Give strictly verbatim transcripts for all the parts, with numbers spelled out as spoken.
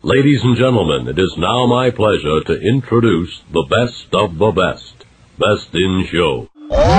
Ladies and gentlemen, it is now my pleasure to introduce the best of the best. Best in Show.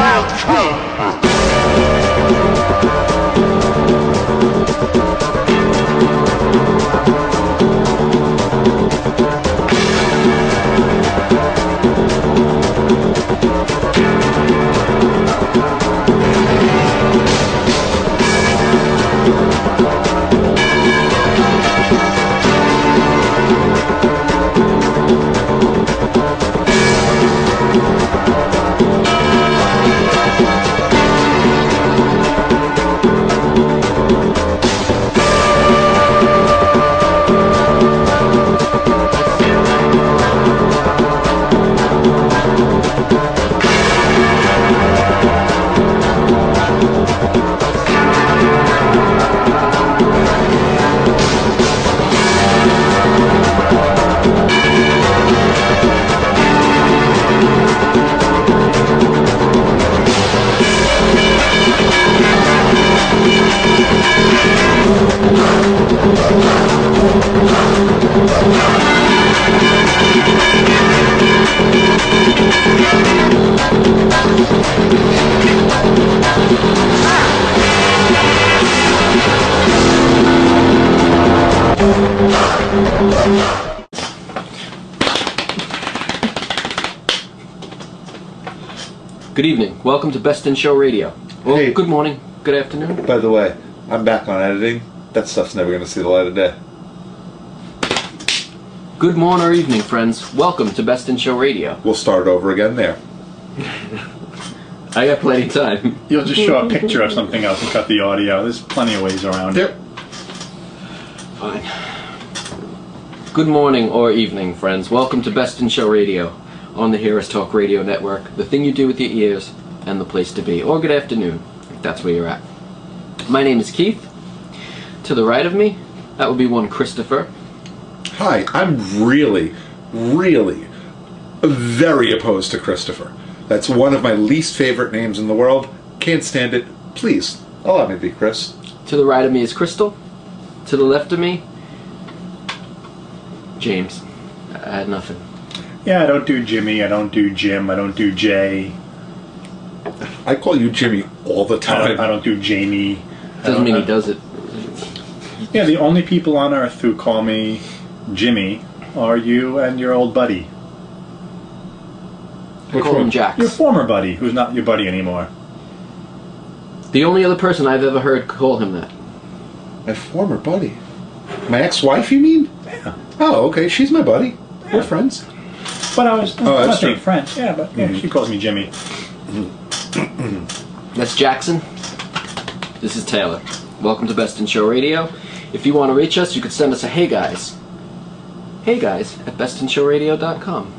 Good evening. Welcome to Best in Show Radio. Well, Hey. good morning, good afternoon. By the way, I'm back on editing. That stuff's never going to see the light of day. Good morning or evening, friends. Welcome to Best in Show Radio. We'll start over again there. I got plenty of time. You'll just show a picture of something else and cut the audio. There's plenty of ways around it. Yep. Fine. Good morning or evening, friends. Welcome to Best in Show Radio on the Hear Us Talk Radio Network. The thing you do with your ears and the place to be. Or good afternoon, if that's where you're at. My name is Keith. To the right of me, that would be one Christopher. Hi, I'm really, really very opposed to Christopher. That's one of my least favorite names in the world. Can't stand it. Please, allow me to be Chris. To the right of me is Crystal. To the left of me, James. I had nothing. Yeah, I don't do Jimmy, I don't do Jim, I don't do Jay, I call you Jimmy all the I time. don't, I don't do Jamie. I Doesn't don't- mean I- he does it. Yeah, the only people on earth who call me Jimmy are you and your old buddy. I call him Jax. Your former buddy, who's not your buddy anymore. The only other person I've ever heard call him that. My former buddy. My ex-wife, you mean? Yeah. Oh, okay. She's my buddy. We're friends. But I was, I'm Oh, not that's saying true. French, yeah, but yeah, she calls me Jimmy. That's Jackson. This is Taylor. Welcome to Best in Show Radio. If you want to reach us, you could send us a hey guys. Hey guys at best in show radio dot com.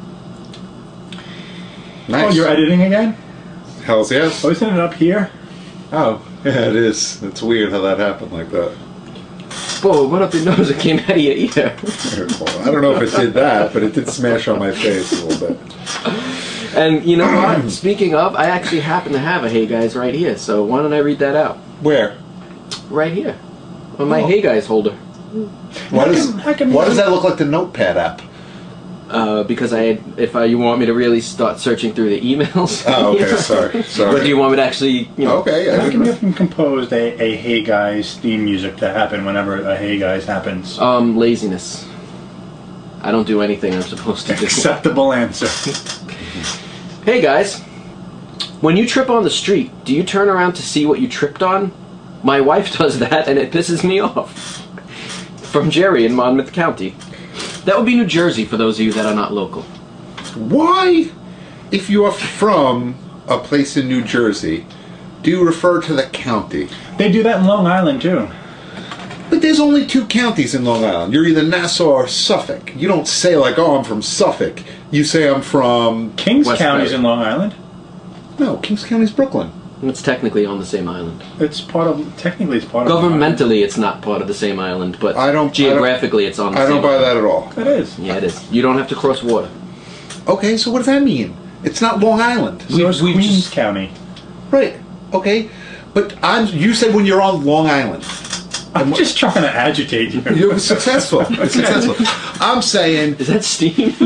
Nice. Oh, you're editing again? Hells yes. Oh, isn't it up here? Oh, yeah, it is. It's weird how that happened like that. Whoa, what up your nose? It came out of your ear. I don't know if it did that, but it did smash on my face a little bit. And you know what? Speaking of, I actually happen to have a hey guys right here, so why don't I read that out? Where? Right here. On my Oh. hey guys holder. Why I does can- I can- Why does that look like the Notepad app? Uh, because I had, if uh, you want me to really start searching through the emails. Oh, okay. Sorry. Or Sorry. do you want me to actually, you know? Okay. I can I, have him composed a, a Hey Guys theme music to happen whenever a Hey Guys happens. Um, laziness. I don't do anything I'm supposed to do. Acceptable answer. Hey guys, when you trip on the street, do you turn around to see what you tripped on? My wife does that and it pisses me off. From Jerry in Monmouth County. That would be New Jersey for those of you that are not local. why, if you are from a place in New Jersey, do you refer to the county? They do that in Long Island too. But there's only two counties in Long Island. You're either Nassau or Suffolk. You don't say like, "Oh, I'm from Suffolk." You say, "I'm from." Kings West County's Bay. in Long Island. No, Kings County's Brooklyn. It's technically on the same island. It's part of, technically it's part of Long Island. Governmentally, it's not part of the same island, but I don't- geographically, it's on the I same don't buy island. that at all. It is. Yeah, it is. You don't have to cross water. Okay, so what does that mean? It's not Long Island. So We- it's we Queens just- County. Right. Okay. But I'm, you said when you're on Long Island. I'm just trying to agitate you. You're successful. You're successful. I'm saying Is that Steve?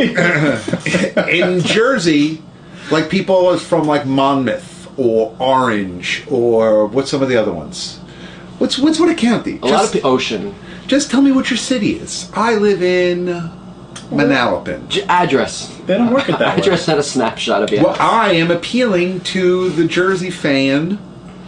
in Jersey, like people from like Monmouth or Orange or what's some of the other ones? What's what's what a county? A lot of people. Ocean. Just tell me what your city is. I live in Manalapan. J- address. They don't work it that way. Address had a snapshot of you. Well, I am appealing to the Jersey fan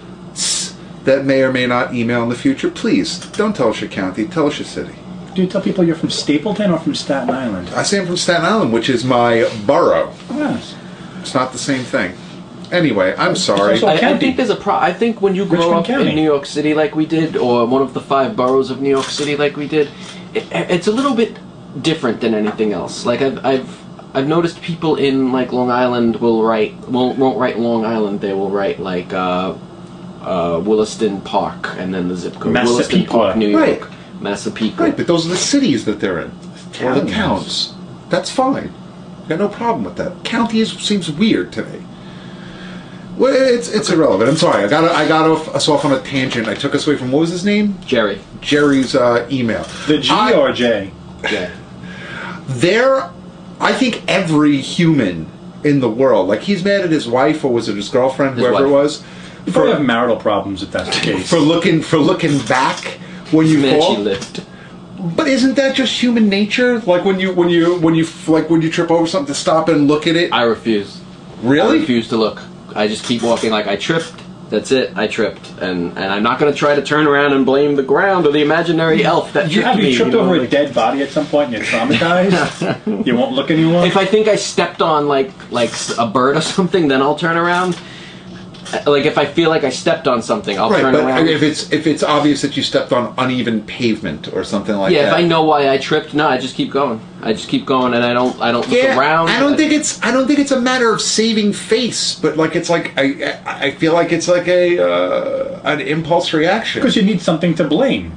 that may or may not email in the future. Please, don't tell us your county. Tell us your city. Do you tell people you're from Stapleton or from Staten Island? I say I'm from Staten Island, which is my borough. Yes. It's not the same thing. Anyway, I'm sorry. also- I, I County. think there's a pro. I think when you grow Richmond up County. in New York City like we did, or one of the five boroughs of New York City like we did, it, it's a little bit different than anything else. Like I've I've I've noticed people in like Long Island will write won't won't write Long Island. They will write like uh, uh, Williston Park and then the zip code Williston Massapequa. Park, New York, Right. Massapequa. Right, but those are the cities that they're in. Or the Towns. towns. That's fine. Got no problem with that. County is, seems weird to me. Well, it's it's irrelevant. I'm sorry. I got I got off, us off on a tangent. I took us away from what was his name? Jerry. Jerry's uh, email. The G I- or J? Yeah. There, I think every human in the world, like he's mad at his wife or was it his girlfriend, His whoever it wife. was, You probably have for marital problems if that's the case. for looking for looking back when you Man, fall. she lived. But isn't that just human nature? Like when you when you when you like when you trip over something to stop and look at it. I refuse. I Really? refuse to look. I just keep walking like I tripped. That's it. I tripped, and and I'm not going to try to turn around and blame the ground or the imaginary elf that you tripped have me. you tripped you know, over a like- dead body at some point and you're traumatized? You won't look anymore? If I think I stepped on like like s- a bird or something, then I'll turn around. Uh, Like if I feel like I stepped on something, I'll Right, turn but around. if it's if it's obvious that you stepped on uneven pavement or something like yeah, that. if I know why I tripped, no, I just keep going. I just keep going, and I don't I don't look Yeah, around. I don't think it's I don't think it's a matter of saving face, but like it's like I I I feel like it's like a uh, an impulse reaction. Because you need something to blame.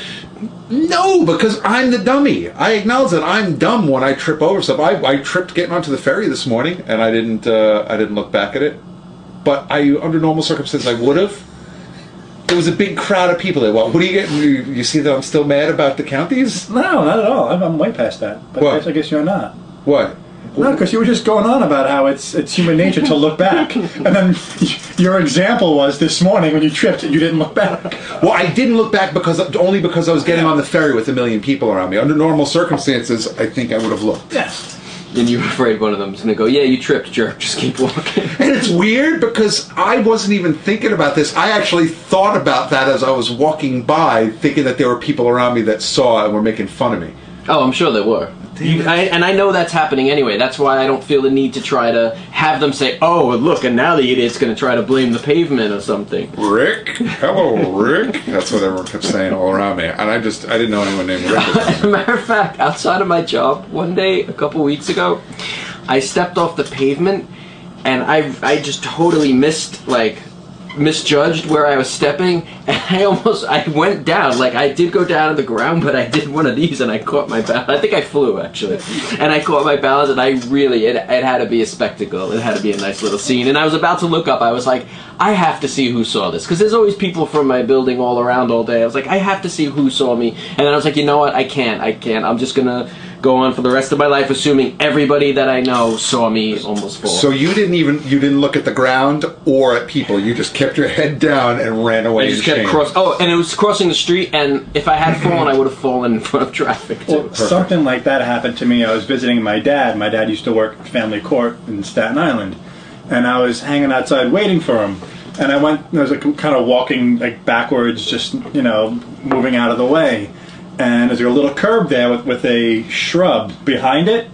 No, because I'm the dummy. I acknowledge that I'm dumb when I trip over stuff. I, I tripped getting onto the ferry this morning, and I didn't uh, I didn't look back at it. But I, under normal circumstances, I would have. There was a big crowd of people there. Well, what do you get? You, you see that I'm still mad about the counties? No, not at all. I'm, I'm way past that. But What? I guess, I guess you're not. What? No, because you were just going on about how it's it's human nature to look back, and then your example was this morning when you tripped and you didn't look back. Well, I didn't look back because only because I was getting on the ferry with a million people around me. Under normal circumstances, I think I would have looked. Yes. And you're afraid one of them's going to go, yeah, you tripped, jerk. Just keep walking. And it's weird because I wasn't even thinking about this. I actually thought about that as I was walking by, thinking that there were people around me that saw and were making fun of me. Oh, I'm sure there were. You, I, and I know that's happening anyway. That's why I don't feel the need to try to have them say, oh, look, and now the idiot's going to try to blame the pavement or something. Rick? Hello, Rick? That's what everyone kept saying all around me. And I just, I didn't know anyone named Rick. As a matter of fact, outside of my job, one day, a couple weeks ago, I stepped off the pavement, and I, I just totally missed, like, misjudged where I was stepping, and I almost, I went down. Like, I did go down to the ground, but I did one of these, and I caught my balance. I think I flew, actually. And I caught my balance, and I really, it, it had to be a spectacle. It had to be a nice little scene. And I was about to look up. I was like, I have to see who saw this. Because there's always people from my building all around all day. I was like, I have to see who saw me. And then I was like, you know what? I can't. I can't. I'm just going to go on for the rest of my life assuming everybody that I know saw me almost fall. So you didn't even, you didn't look at the ground or at people. You just kept your head down and ran away I just in kept shame. cross. Oh, and it was crossing the street, and if I had fallen, I would have fallen in front of traffic too. Well, something like that happened to me. I was visiting my dad. My dad used to work at family court in Staten Island, and I was hanging outside waiting for him. And I went, I was like kind of walking like backwards, just you know, moving out of the way. And there's a little curb there with, with a shrub behind it.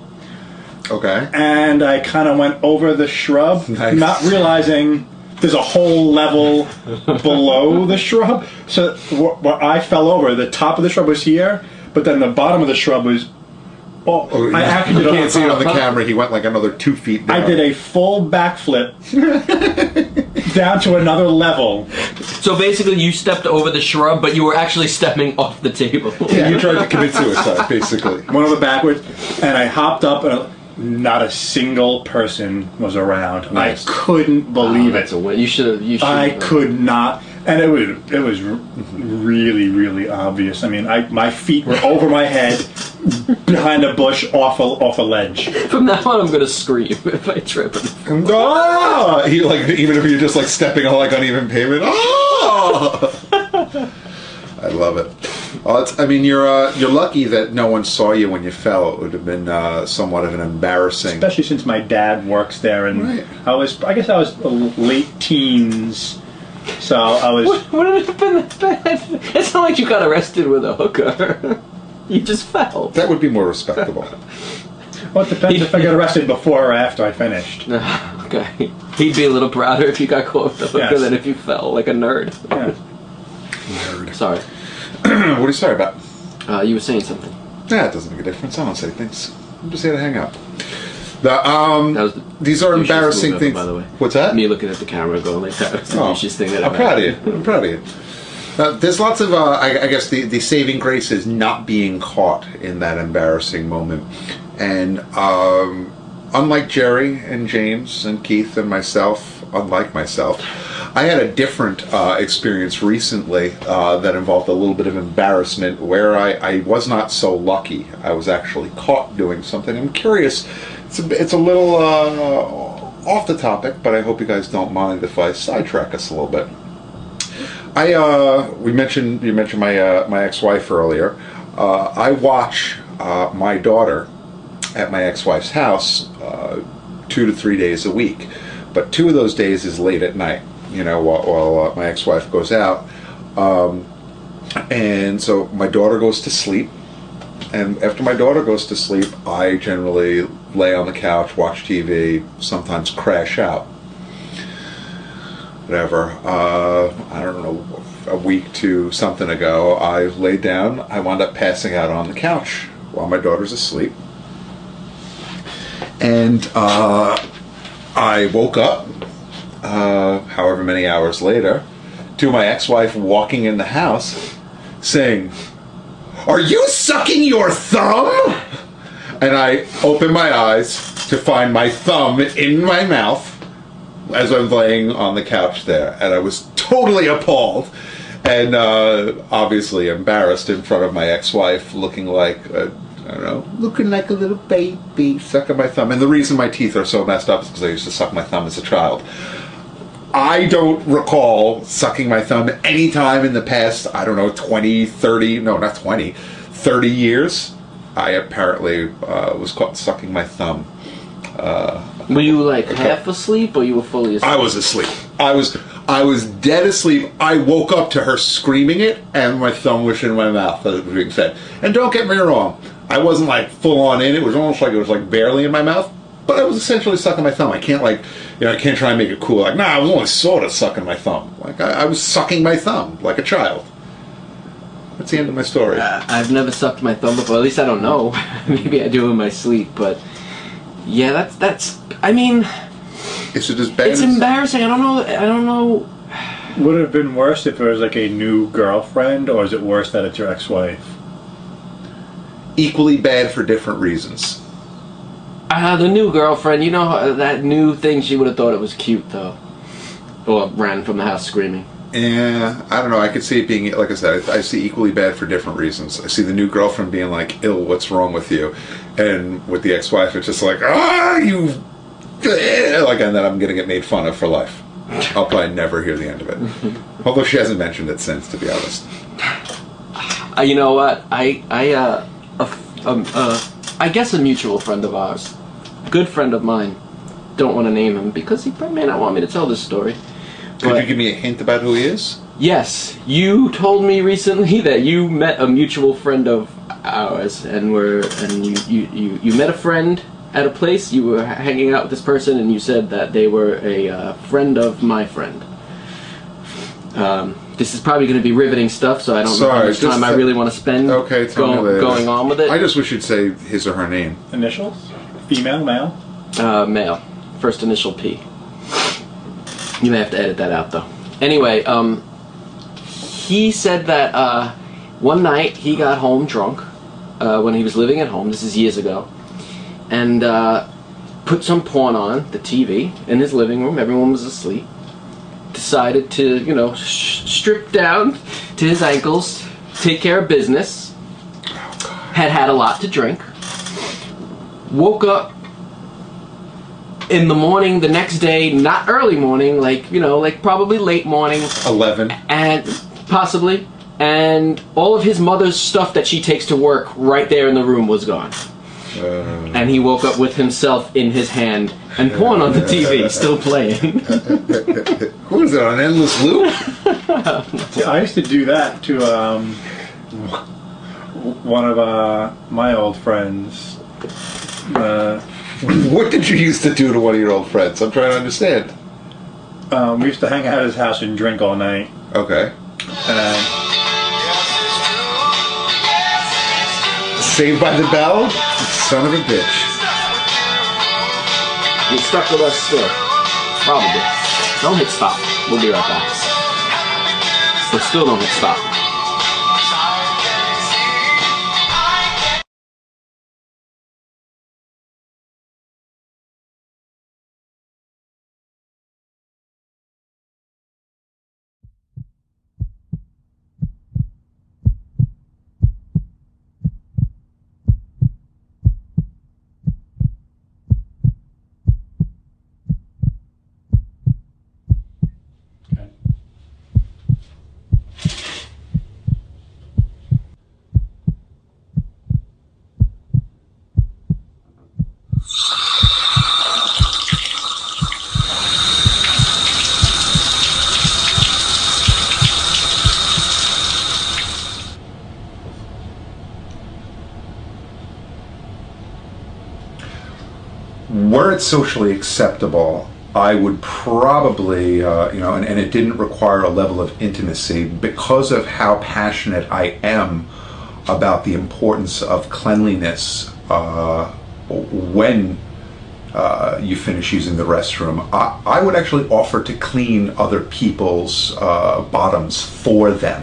Okay. And I kind of went over the shrub, Nice. not realizing there's a whole level below the shrub. So wh- where I fell over, the top of the shrub was here, but then the bottom of the shrub was. Oh, Oh, I actually you did can't a, see it on the camera. He went like another two feet down. I did a full backflip down to another level. So basically, you stepped over the shrub, but you were actually stepping off the table. Yeah, you tried to commit suicide, basically. Went over backwards, and I hopped up, and not a single person was around. Nice. I couldn't Oh, believe that's it. a win. You should have. You should. I could not. And it was it was r- really really obvious. I mean, I my feet were over my head, behind a bush, off a off a ledge. From now on, I'm gonna scream if I trip. And, ah! He, like, even if you're just like stepping on like uneven pavement. Ah! I love it. Well, it's, I mean, you're uh, you're lucky that no one saw you when you fell. It would have been uh, somewhat of an embarrassing. Especially since my dad works there, and Right. I was I guess I was late teens, so I was. What, would it have been that bad? It's not like you got arrested with a hooker. You just fell. That would be more respectable. Well, it depends if I got arrested before or after I finished. Okay. He'd be a little prouder if you got caught with a hooker Yes. than if you fell like a nerd. Yeah. Nerd. Sorry. What are you sorry about? Uh, you were saying something. Yeah, it doesn't make a difference. I don't say things. I'm just here to hang out. The, um, That was the these are douchiest embarrassing move ever, things. by the way. What's that? Me looking at the camera going like that. It's the Oh, douchiest thing that I'm ever proud of you. happened. I'm proud of you. Uh, there's lots of, uh, I, I guess, the, the saving grace is not being caught in that embarrassing moment. And um, unlike Jerry and James and Keith and myself, unlike myself, I had a different uh, experience recently uh, that involved a little bit of embarrassment where I, I was not so lucky. I was actually caught doing something. I'm curious. It's a, it's a little uh, off the topic, but I hope you guys don't mind if I sidetrack us a little bit. I uh, we mentioned you mentioned my uh, my ex-wife earlier. Uh, I watch uh, my daughter at my ex-wife's house uh, two to three days a week, but two of those days is late at night. You know, while, while uh, my ex-wife goes out, um, and so my daughter goes to sleep. And after my daughter goes to sleep, I generally lay on the couch, watch T V, sometimes crash out. Whatever. Uh, I don't know, a week to something ago, I laid down. I wound up passing out on the couch while my daughter's asleep. And uh, I woke up, uh, however many hours later, to my ex-wife walking in the house saying, "Are you sucking your thumb?" And I opened my eyes to find my thumb in my mouth as I'm laying on the couch there, and I was totally appalled and uh, obviously embarrassed in front of my ex-wife, looking like a, I don't know, looking like a little baby, sucking my thumb. And the reason my teeth are so messed up is because I used to suck my thumb as a child. I don't recall sucking my thumb any time in the past, I don't know, twenty, thirty, no, not twenty, thirty years. I apparently uh, was caught sucking my thumb. Uh, Were you like half asleep or you were fully asleep? I was asleep. I was I was dead asleep. I woke up to her screaming it, and my thumb was in my mouth, as it was being said. And don't get me wrong, I wasn't like full on in. It was almost like it was like barely in my mouth, but I was essentially sucking my thumb. I can't like, you know, I can't try and make it cool. Like, nah, I was only sort of sucking my thumb. Like I, I was sucking my thumb like a child. That's the end of my story. Uh, I've never sucked my thumb before. At least I don't know. Maybe I do in my sleep, but yeah, that's that's. I mean, Is it as bad? it's as, embarrassing. I don't know. I don't know. Would it have been worse if it was like a new girlfriend, or is it worse that it's your ex-wife? Equally bad for different reasons. Ah, uh, the new girlfriend. You know how- that new thing. She would have thought it was cute though, or ran from the house screaming. Yeah, I don't know. I could see it being, like I said, I, I see equally bad for different reasons. I see the new girlfriend being like, "Ill, what's wrong with you?" And with the ex-wife, it's just like, "Ah, you," like, and then I'm gonna get made fun of for life. I'll probably never hear the end of it. Although she hasn't mentioned it since, to be honest. Uh, you know what? I I uh, a, f- um, uh, I guess a mutual friend of ours, good friend of mine. Don't want to name him because he may not want me to tell this story. Could But- you give me a hint about who he is? Yes, you told me recently that you met a mutual friend of ours, and were and you, you, you, you met a friend at a place. You were hanging out with this person, and you said that they were a uh, friend of my friend. Um, this is probably going to be riveting stuff, so I don't know Sorry, how much just time I to- really want to spend Okay, tell me go, later. going on with it. I just wish you'd say his or her name. Initials? Female, male? Uh, male. First initial P. You may have to edit that out, though. Anyway, um, he said that uh, one night he got home drunk uh, when he was living at home. This is years ago. And uh, put some porn on the T V in his living room. Everyone was asleep. decided to, you know, sh- strip down to his ankles, take care of business. Had had a lot to drink. Woke up in the morning the next day, not early morning, like, you know, like probably late morning. eleven. And possibly. And all of his mother's stuff that she takes to work right there in the room was gone. Uh, And he woke up with himself in his hand and porn on the T V, still playing. who is it, on endless loop? See, I used to do that to um, one of uh, my old friends. Uh, What did you used to do to one of your old friends? I'm trying to understand. um, we used to hang out at his house and drink all night. Okay. And Saved by the Bell? Son of a bitch. You're stuck with us still. Probably. Don't hit stop. We'll be right back. But still don't hit stop. Were it socially acceptable, I would probably, uh, you know, and, and it didn't require a level of intimacy because of how passionate I am about the importance of cleanliness uh, when uh, you finish using the restroom. I, I would actually offer to clean other people's uh, bottoms for them.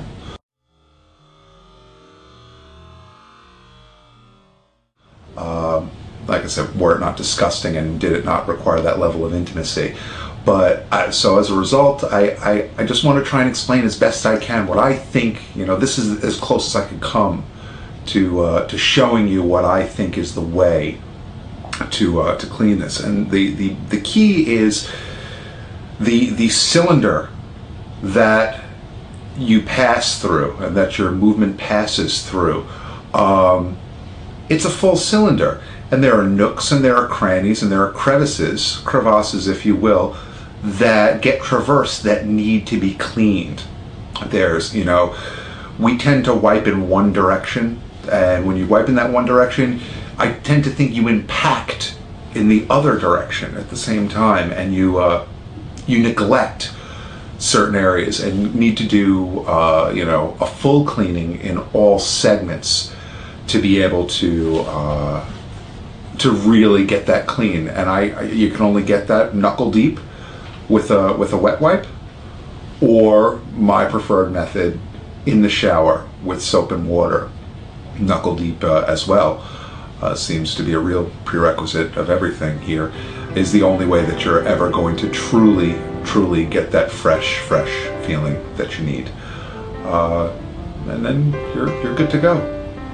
Um, like I said, were it not disgusting and did it not require that level of intimacy. But I, so as a result, I, I, I just want to try and explain as best I can what I think, you know, this is as close as I could come to uh, to showing you what I think is the way to uh, to clean this. And the, the, the key is the the cylinder that you pass through and that your movement passes through. Um, it's a full cylinder. And there are nooks and there are crannies and there are crevices, crevasses if you will, that get traversed that need to be cleaned. There's, you know, we tend to wipe in one direction, and when you wipe in that one direction, I tend to think you impact in the other direction at the same time, and you uh, you neglect certain areas and need to do, uh, you know, a full cleaning in all segments to be able to uh, to really get that clean. And I, I you can only get that knuckle deep with a with a wet wipe, or my preferred method in the shower with soap and water, knuckle deep uh, as well. Uh, seems to be a real prerequisite of everything here. Is the only way that you're ever going to truly, truly get that fresh, fresh feeling that you need. Uh, and then you're you're good to go.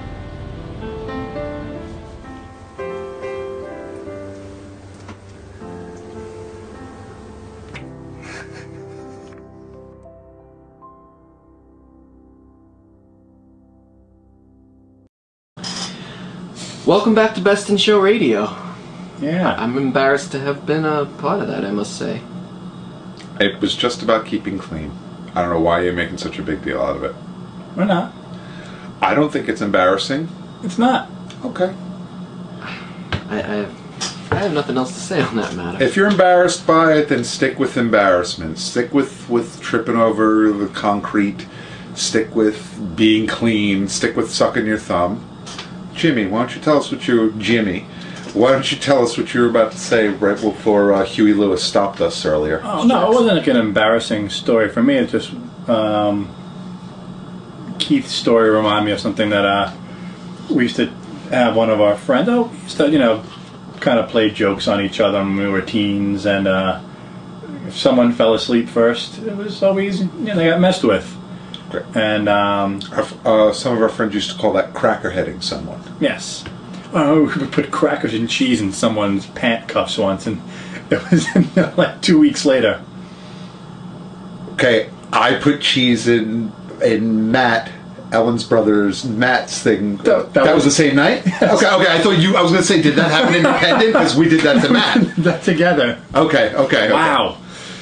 Welcome back to Best in Show Radio. yeah, I'm embarrassed to have been a part of that, I must say. It was just about keeping clean. I don't know why you're making such a big deal out of it. we're not. I don't think it's embarrassing. It's not. Okay. I, I, have, I have nothing else to say on that matter. If you're embarrassed by it, then stick with embarrassment. Stick with, with tripping over the concrete. Stick with being clean. Stick with sucking your thumb. Jimmy, why don't you tell us what you Jimmy? Why don't you tell us what you were about to say right before uh, Huey Lewis stopped us earlier? Oh, no, it wasn't like an embarrassing story for me. It's just um, Keith's story reminded me of something that uh, we used to have one of our friends. Oh, we used to, you know, kind of play jokes on each other when we were teens, and uh, if someone fell asleep first, it was always, you know, they got messed with. Great. And um, Our, uh, some of our friends used to call that crackerheading someone. yes, oh, we would put crackers and cheese in someone's pant cuffs once, and it was like two weeks later. Okay, I put cheese in in Matt, Ellen's brother's Matt's thing. That- That, that was was- the same night. Okay, okay. I thought you. I was going to say, did that happen independent? Because we did that to Matt. That together. Okay, okay. okay. Wow.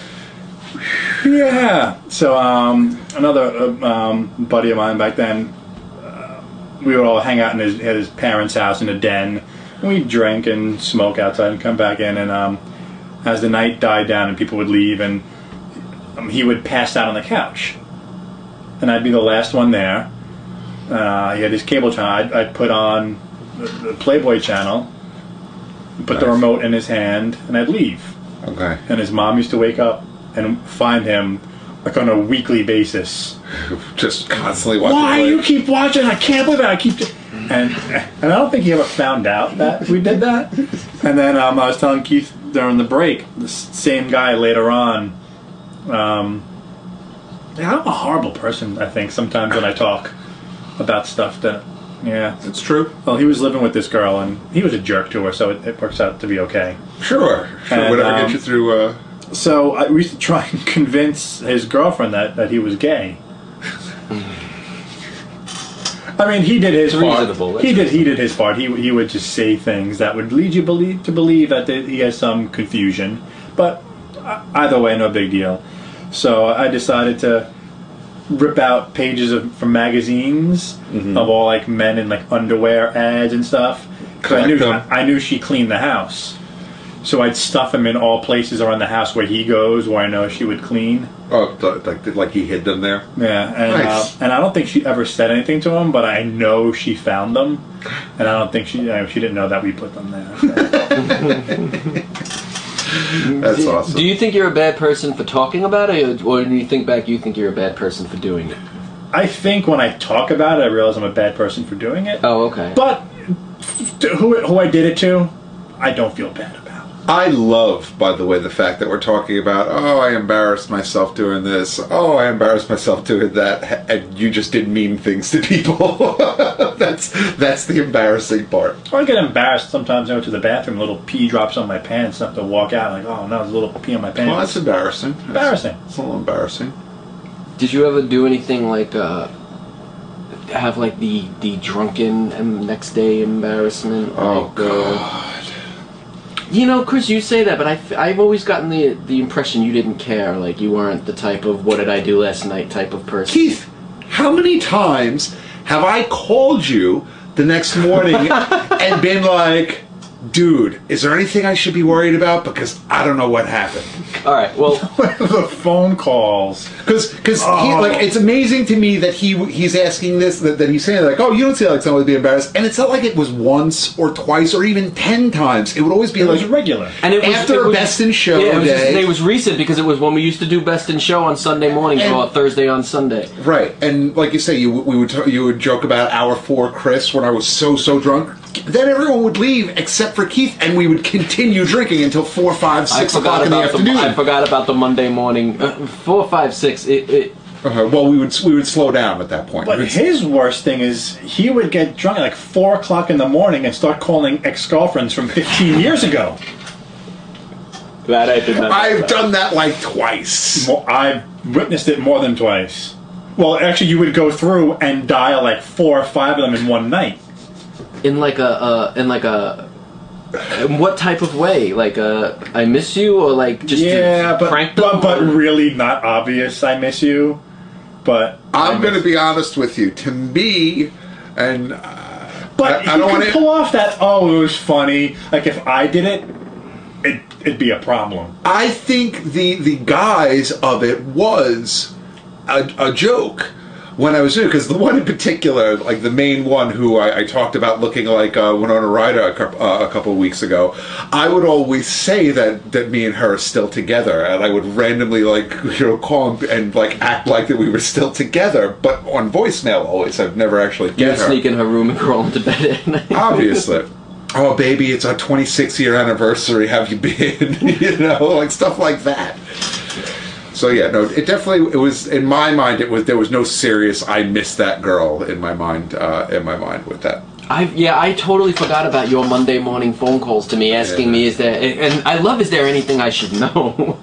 Yeah. So um, another uh, um, buddy of mine back then, uh, we would all hang out in his, at his parents' house in a den, and we'd drink and smoke outside and come back in. And um, as the night died down and people would leave, and um, he would pass out on the couch, and I'd be the last one there. Uh, he had his cable channel. I'd, I'd put on the, the Playboy channel, put the Nice. remote in his hand, and I'd leave. Okay. And his mom used to wake up and find him like on a weekly basis. Just constantly watching. Why Blade. you keep watching? I can't believe it. I keep. And and I don't think he ever found out that we did that. And then um, I was telling Keith during the break, the same guy later on. Um, yeah, I'm a horrible person. I think sometimes when I talk about stuff that, yeah. It's true. Well, he was living with this girl, and he was a jerk to her, so it, it works out to be okay. Sure. Sure. And, Whatever um, gets you through. Uh, So I, we used to try and convince his girlfriend that, that he was gay. I mean, he did his It's part. reasonable, that's He did. He did his part. He he would just say things that would lead you believe to believe that the, he has some confusion. But uh, either way, no big deal. So I decided to rip out pages of from magazines Mm-hmm. of all like men in like underwear ads and stuff. 'Cause I Collect knew them. I knew she cleaned the house. So I'd stuff him in all places around the house where he goes, where I know she would clean. oh, like like he hid them there. Yeah, and Nice. uh, and I don't think she ever said anything to him, but I know she found them, and I don't think she uh, she didn't know that we put them there. So. That's do, awesome. Do you think you're a bad person for talking about it, or do you think back you think you're a bad person for doing it? I think when I talk about it, I realize I'm a bad person for doing it. Oh, okay. But who who I did it to, I don't feel bad about. I love, by the way, the fact that we're talking about, oh, I embarrassed myself doing this, oh, I embarrassed myself doing that, and you just did mean things to people. that's that's the embarrassing part. I get embarrassed sometimes. I go to the bathroom, a little pee drops on my pants, and I have to walk out like, oh no, there's a little pee on my pants. Well, that's embarrassing. Embarrassing. It's a little embarrassing. Did you ever do anything like uh, have like the the drunken and next day embarrassment? Oh, like, uh, God. You know, Chris, you say that, but I, I've always gotten the the impression you didn't care. Like you weren't the type of "what did I do last night" type of person. Keith, how many times have I called you the next morning and been like, dude, is there anything I should be worried about? Because I don't know what happened. All right, well, The phone calls. Because because Oh. like it's amazing to me that he he's asking this that, that he's saying like, oh, you don't see like someone would be embarrassed, and it's not like it was once or twice or even ten times. It would always be It like was regular. and it was After it was, Best in Show Yeah, it was, just, day. it was recent because it was when we used to do Best in Show on Sunday mornings And- or Thursday on Sunday. right, and like you say, you we would t- you would joke about hour four Chris when I was so so drunk. Then everyone would leave except for Keith, and we would continue drinking until four, five, six I o'clock forgot in the about the, afternoon. I forgot about the Monday morning uh, four, five, six. It, it Uh, well, we would we would slow down at that point. But We would- his worst thing is he would get drunk at like four o'clock in the morning and start calling ex-girlfriends from fifteen years ago. that I did not. I've done that like twice. Well, I've witnessed it more than twice. Well, actually, you would go through and dial like four or five of them in one night. in like a uh, in like a in what type of way? Like uh, I miss you, or like just yeah, to but, prank them? but but or- really not obvious. I miss you, but I I'm going to miss- be honest with you. To me, and uh, But I- I he don't could wanna- pull off that. Oh, it was funny. Like if I did it, it it'd be a problem. I think the the guise of it was a, a joke when I was doing it, because the one in particular, like the main one who I, I talked about looking like uh, Winona Ryder a, cou- uh, a couple of weeks ago, I would always say that that me and her are still together, and I would randomly like you know call and, and like act like that we were still together, but on voicemail always. I've never actually You get would her. sneak in her room and crawl into bed at night. Obviously. oh, baby, it's our twenty-sixth year anniversary. Have you been? You know, like stuff like that. So yeah, no, it definitely, it was, in my mind, it was, there was no serious, I miss that girl in my mind, uh, in my mind with that. I yeah, I totally forgot about your Monday morning phone calls to me asking Yeah. me, is there, and I love, is there anything I should know?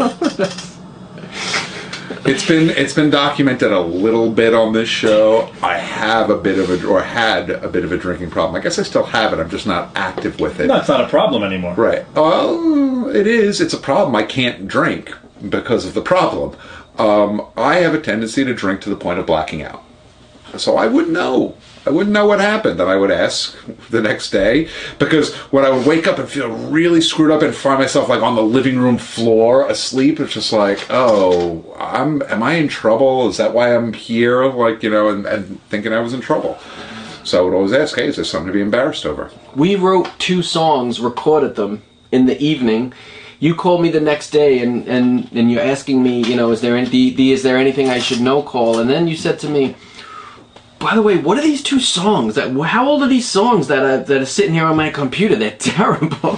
It's been it's been documented a little bit on this show. I have a bit of a or had a bit of a drinking problem. I guess I still have it. I'm just not active with it. No, it's not a problem anymore. Right. Well, it is. It's a problem. I can't drink because of the problem. Um, I have a tendency to drink to the point of blacking out. So I wouldn't know. I wouldn't know what happened, and I would ask the next day, because when I would wake up and feel really screwed up and find myself like on the living room floor asleep, it's just like, oh, I'm am I in trouble? Is that why I'm here? Like, you know, and, and thinking I was in trouble. So I would always ask, hey, is there something to be embarrassed over? We wrote two songs, recorded them in the evening. You called me the next day, and, and, and you're asking me, you know, is there any, the, the, is there anything I should know call? And then you said to me, by the way, what are these two songs? That how old are these songs that are that are sitting here on my computer? They're terrible.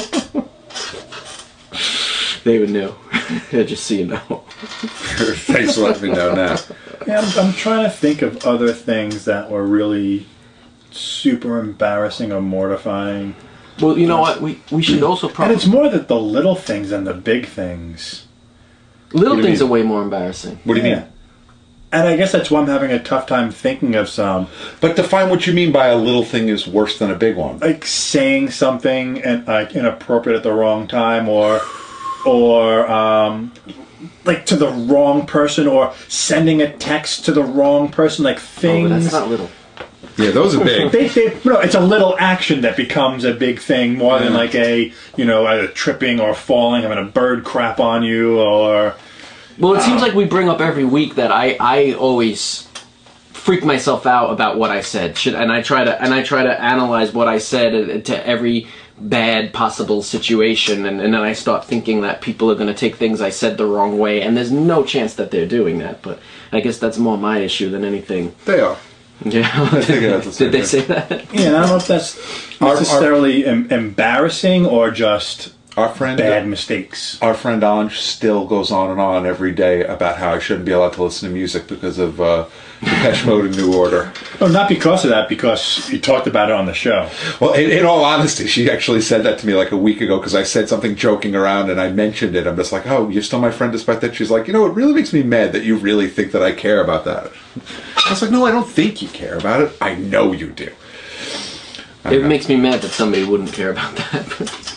David knew. Just so you know. Thanks for letting me know now. Yeah, I'm, I'm trying to think of other things that were really super embarrassing or mortifying. Well, you know what? We we should also probably. And it's more that the little things than the big things. Little What do you things mean? are way more embarrassing. What do you Yeah. mean? And I guess that's why I'm having a tough time thinking of some. But define what you mean by a little thing is worse than a big one. Like saying something and like inappropriate at the wrong time, or or um, like to the wrong person, or sending a text to the wrong person, like Oh, things. but that's not little. Yeah, those are big. They, they, no, it's a little action that becomes a big thing, more than Yeah. like a, you know, either tripping or falling, having a bird crap on you, or Well, it seems like we bring up every week that I, I always freak myself out about what I said. Should and I try to and I try to analyze what I said to every bad possible situation, and, and then I start thinking that people are going to take things I said the wrong way, and there's no chance that they're doing that. But I guess that's more my issue than anything. They are. Yeah. think that's the same Did they thing. say that? yeah, and I don't know if that's Our- our- necessarily em- embarrassing or just Our friend bad mistakes. Our friend Anj still goes on and on every day about how I shouldn't be allowed to listen to music because of uh, Depeche Mode and New Order. Oh, not because of that, because you talked about it on the show. Well, in, in all honesty, she actually said that to me like a week ago because I said something joking around and I mentioned it. I'm just like, oh, you're still my friend despite that? She's like, you know, it really makes me mad that you really think that I care about that. I was like, no, I don't think you care about it. I know you do. I It know. makes me mad that somebody wouldn't care about that.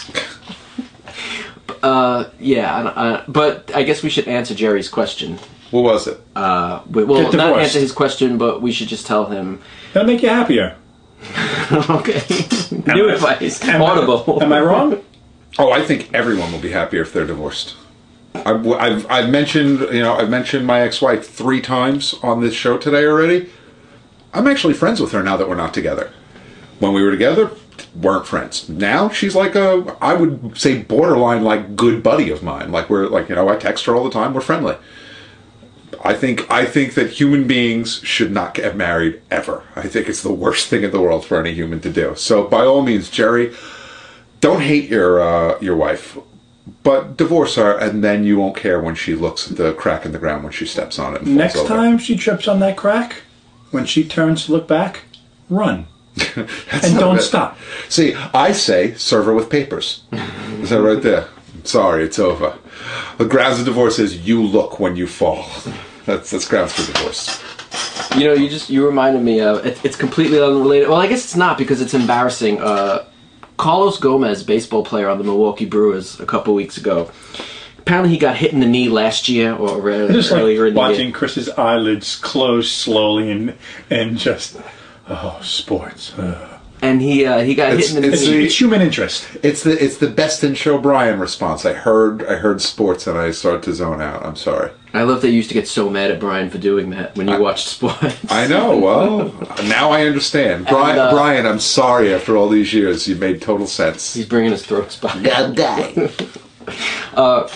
uh, yeah, I, I, but I guess we should answer Jerry's question. What was it? Uh, we, well, Get not divorced. answer his question, but we should just tell him. That'll make you happier. Okay, new I- advice. Am I- Audible. Am I wrong? Oh, I think everyone will be happier if they're divorced. I've, I've, I've mentioned, you know, I've mentioned my ex-wife three times on this show today already. I'm actually friends with her now that we're not together. When we were together, weren't friends. Now she's like a, I would say borderline like good buddy of mine. Like we're like, you know, I text her all the time. We're friendly. I think I think that human beings should not get married ever. I think it's the worst thing in the world for any human to do. So by all means, Jerry, don't hate your uh, your wife, but divorce her, and then you won't care when she looks at the crack in the ground when she steps on it. And falls Next over. time she trips on that crack, when she turns to look back, run. That's And not don't bad. stop. See, I say serve her with papers. Is that right there? Sorry, it's over. The grounds of divorce is you look when you fall. That's that's grounds for divorce. You know, you just you reminded me of it, it's completely unrelated. Well, I guess it's not because it's embarrassing. Uh, Carlos Gomez, baseball player on the Milwaukee Brewers, a couple weeks ago. Apparently, he got hit in the knee last year or uh, Just earlier like in the watching year. Chris's eyelids close slowly and and just, oh, sports. Ugh. And he uh, he got It's- hit in the it's It's, knee. the- it's human interest. It's the it's the best in show Brian response. I heard I heard sports and I started to zone out. I'm sorry. I love that you used to get so mad at Brian for doing that when you I- watched sports. I know. Well, now I understand. Brian, uh, Brian, I'm sorry. After all these years, you made total sense. He's bringing his throats back. God die.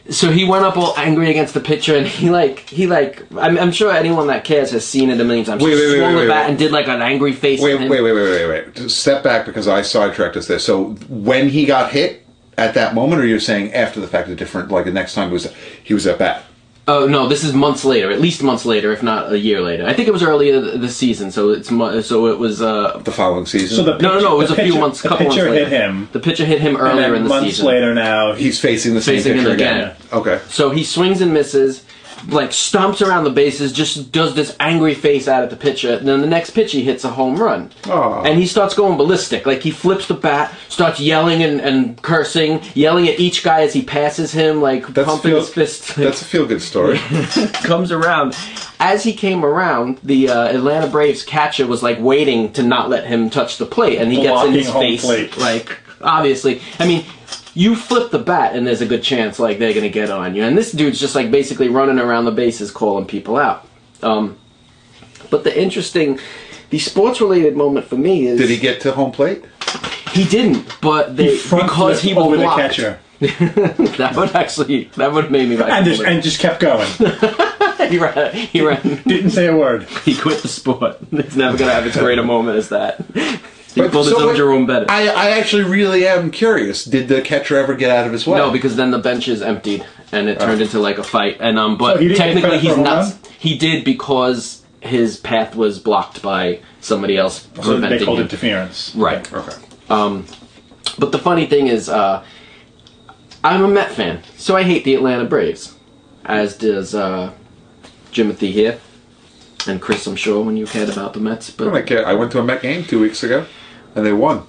So he went up all angry against the pitcher, and he like he like I'm, I'm sure anyone that cares has seen it a million times. Wait, he wait, wait, swung wait, the bat wait. and did like an angry face. Wait, at him. wait, wait, wait, wait, wait. Just step back because I sidetracked us there. So when he got hit at that moment, or you're saying after the fact, a different, like the next time was he was at bat? Oh no, this is months later, at least months later, if not a year later. I think it was earlier th- this season, so it's mo- so it was. Uh, The following season? So the no, no, no, it was the a few pitcher- months, the couple months pitcher later. hit him. The pitcher hit him And earlier then in the months season. later now, He's facing the same Facing him pitcher again. Okay. So he swings and misses, like stomps around the bases, just does this angry face out at the pitcher. And then the next pitch he hits a home run. Aw. And he starts going ballistic. Like he flips the bat, starts yelling and, and cursing, yelling at each guy as he passes him, like That's pumping feel- his fist. That's a feel-good story. Comes around. As he came around, the uh, Atlanta Braves catcher was like waiting to not let him touch the plate, and he gets in Blocking his home face. plate. Like obviously, I mean, you flip the bat, and there's a good chance like they're gonna get on you. And this dude's just like basically running around the bases, calling people out. Um, but the interesting, the sports-related moment for me is Did he get to home plate? he didn't, but they front because he flipped was over the blocked. catcher That would actually that would have made me like and just and just kept going. he ran he ran Didn't say a word. he quit the sport. It's never gonna have as great a moment as that. He But pulled his so own wait, Jerome Bettis. I, I actually really am curious. Did the catcher ever get out of his way? No, because then the bench is emptied and it turned into like a fight. And um, but So he didn't get technically credit he's for a home not. run? He did because his path was blocked by somebody else So preventing they called him. interference. Right. Okay. But the funny thing is, uh, I'm a Met fan, so I hate the Atlanta Braves, as does uh, Jimothy here, and Chris, I'm sure, when you cared about the Mets. I don't But care. I went to a Met game two weeks ago, and they won.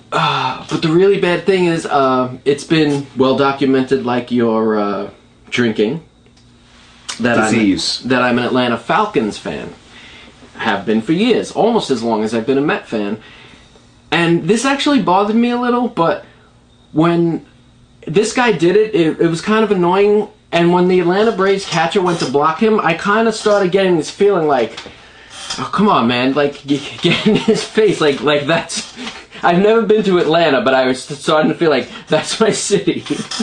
but the really bad thing is, uh, it's been well documented, like your uh, drinking, that Disease. I'm that I'm an Atlanta Falcons fan. Have been for years, almost as long as I've been a Met fan. And this actually bothered me a little, but when this guy did it, it, it was kind of annoying. And when the Atlanta Braves catcher went to block him, I kind of started getting this feeling like, oh, come on, man, like, get, get in his face. Like, like that's... I've never been to Atlanta, but I was starting to feel like, that's my city.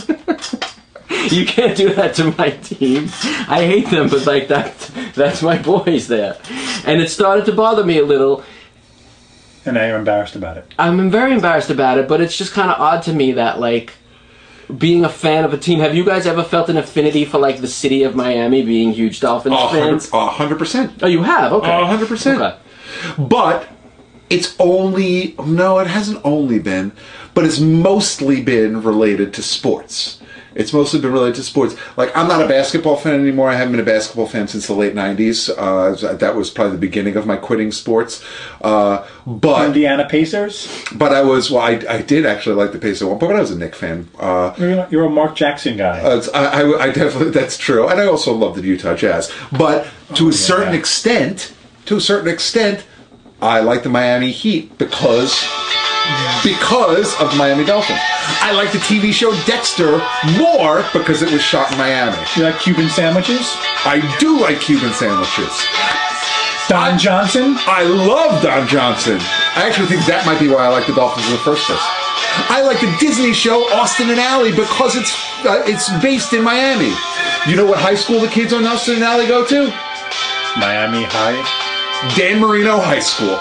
You can't do that to my team. I hate them, but, like, that, that's my boys there. And it started to bother me a little. And now you're embarrassed about it. I'm very embarrassed about it, but it's just kind of odd to me that, like, being a fan of a team... Have you guys ever felt an affinity for, like, the city of Miami, being huge Dolphins A fans? hundred- a hundred percent. Oh, you have? Okay. A hundred percent. Okay. But it's only no, it hasn't only been, but it's mostly been related to sports. It's mostly been related to sports. Like, I'm not a basketball fan anymore. I haven't been a basketball fan since the late nineties. Uh, that was probably the beginning of my quitting sports. Uh, but Indiana Pacers? but I was well. I, I did actually like the Pacers at one point, but I was a Knicks fan. Uh, You're you're a Mark Jackson guy. Uh, it's- I, I, I definitely, that's true, and I also love the Utah Jazz. But to a certain yeah. extent, to a certain extent, I like the Miami Heat because because of the Miami Dolphins. I like the T V show Dexter more because it was shot in Miami. You like Cuban sandwiches? I do like Cuban sandwiches. Don Johnson? I love Don Johnson. I actually think that might be why I like the Dolphins in the first place. I like the Disney show Austin and Ally because it's uh, it's based in Miami. You know what high school the kids on Austin and Ally go to? Miami High? Dan Marino High School.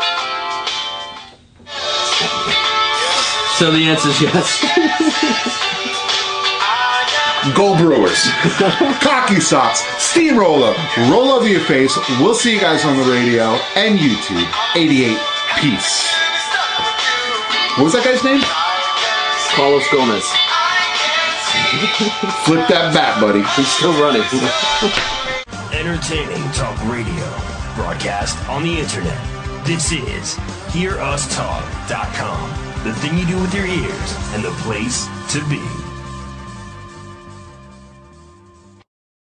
So the answer is yes. Go Brewers. Cocky Socks. Steamroller. Roll over your face. We'll see you guys on the radio and YouTube. eighty-eight. Peace. What was that guy's name? Carlos Gomez. Flip that bat, buddy. He's still running. Entertaining talk radio. Broadcast on the internet. This is hear us talk dot com. The thing you do with your ears and the place to be.